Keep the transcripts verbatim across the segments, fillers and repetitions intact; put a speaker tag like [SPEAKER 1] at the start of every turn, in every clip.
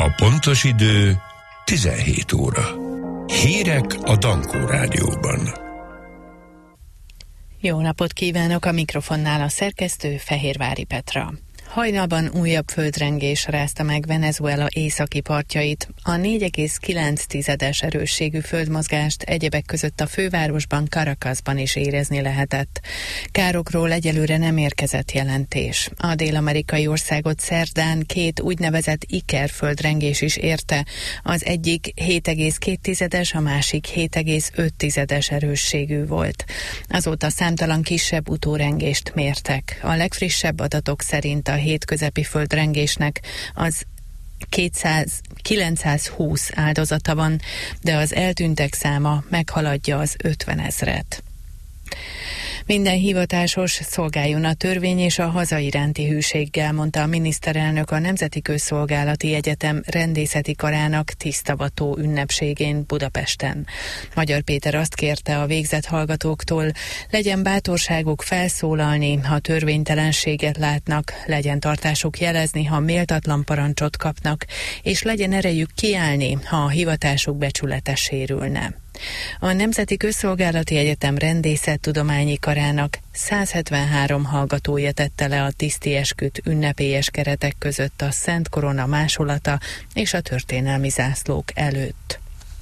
[SPEAKER 1] A pontos idő tizenhét óra. Hírek a Dankó Rádióban.
[SPEAKER 2] Jó napot kívánok, a mikrofonnál a szerkesztő Fehérvári Petra. Hajnalban újabb földrengés rázta meg Venezuela északi partjait. A négy egész kilenc erősségű földmozgást egyebek között a fővárosban, Caracasban is érezni lehetett. Károkról egyelőre nem érkezett jelentés. A dél-amerikai országot szerdán két úgynevezett Iker földrengés is érte. Az egyik hét egész két, a másik hét egész öt erősségű volt. Azóta számtalan kisebb utórengést mértek. A legfrissebb adatok szerint a hétközepi földrengésnek az kétszáz, kilencszázhúsz áldozata van, de az eltűntek száma meghaladja az ötvenezret. Minden hivatásos szolgáljon a törvény és a haza iránti hűséggel, mondta a miniszterelnök a Nemzeti Közszolgálati Egyetem rendészeti karának tisztavató ünnepségén Budapesten. Magyar Péter azt kérte a végzett hallgatóktól, legyen bátorságuk felszólalni, ha törvénytelenséget látnak, legyen tartásuk jelezni, ha méltatlan parancsot kapnak, és legyen erejük kiállni, ha a hivatásuk becsülete sérülne. A Nemzeti Közszolgálati Egyetem rendészettudományi karának száz hetvenhárom hallgatója tette le a tiszti esküt ünnepélyes keretek között a Szent Korona másolata és a történelmi zászlók előtt.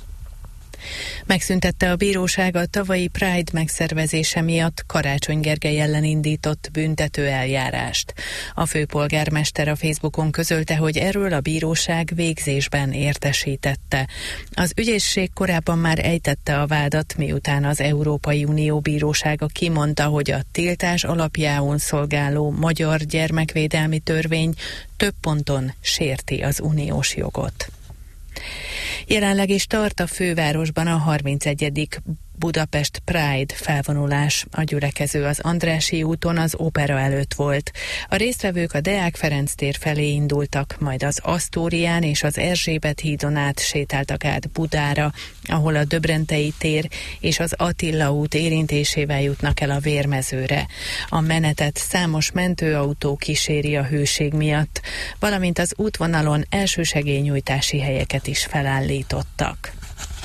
[SPEAKER 2] Megszüntette a bíróság a tavalyi Pride megszervezése miatt Karácsony Gergely ellen indított büntető eljárást. A főpolgármester a Facebookon közölte, hogy erről a bíróság végzésben értesítette. Az ügyészség korábban már ejtette a vádat, miután az Európai Unió bírósága kimondta, hogy a tiltás alapjául szolgáló magyar gyermekvédelmi törvény több ponton sérti az uniós jogot. Jelenleg is tart a fővárosban a harmincegyedik Budapest Pride felvonulás. A gyülekező az Andrássy úton az Opera előtt volt. A résztvevők a Deák Ferenc tér felé indultak, majd az Asztórián és az Erzsébet hídon át sétáltak át Budára, ahol a Döbrentei tér és az Attila út érintésével jutnak el a Vérmezőre. A menetet számos mentőautó kíséri a hőség miatt, valamint az útvonalon elsősegélynyújtási helyeket is felállítottak.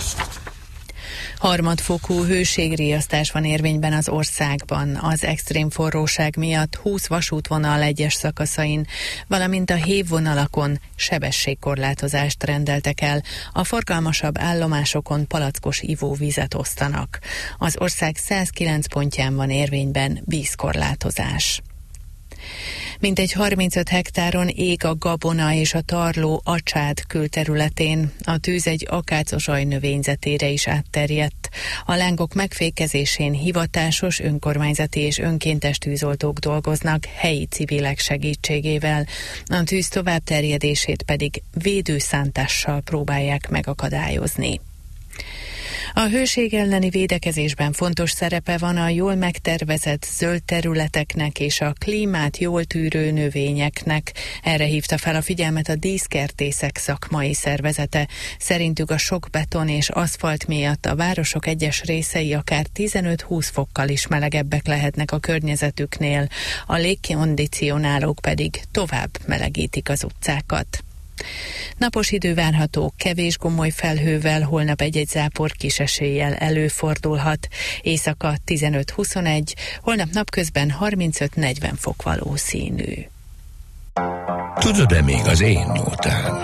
[SPEAKER 2] Harmadfokú hőségriasztás van érvényben az országban. Az extrém forróság miatt húsz vasútvonal egyes szakaszain, valamint a hévvonalakon sebességkorlátozást rendeltek el. A forgalmasabb állomásokon palackos ivóvizet osztanak. Az ország százkilenc pontján van érvényben vízkorlátozás. Mintegy harmincöt hektáron ég a gabona és a tarló Acsád külterületén. A tűz egy akácosaj növényzetére is átterjedt. A lángok megfékezésén hivatásos, önkormányzati és önkéntes tűzoltók dolgoznak helyi civilek segítségével. A tűz továbbterjedését pedig védőszántással próbálják megakadályozni. A hőség elleni védekezésben fontos szerepe van a jól megtervezett zöld területeknek és a klímát jól tűrő növényeknek. Erre hívta fel a figyelmet a díszkertészek szakmai szervezete. Szerintük a sok beton és aszfalt miatt a városok egyes részei akár tizenöt-húsz fokkal is melegebbek lehetnek a környezetüknél, a légkondicionálók pedig tovább melegítik az utcákat. Napos idő várható, kevés gomoly felhővel, holnap egy-egy zápor kis eséllyel előfordulhat. Éjszaka tizenöt-huszonegy, holnap napközben harmincöt-negyven fok valószínű.
[SPEAKER 1] Tudod-e még az én nótám?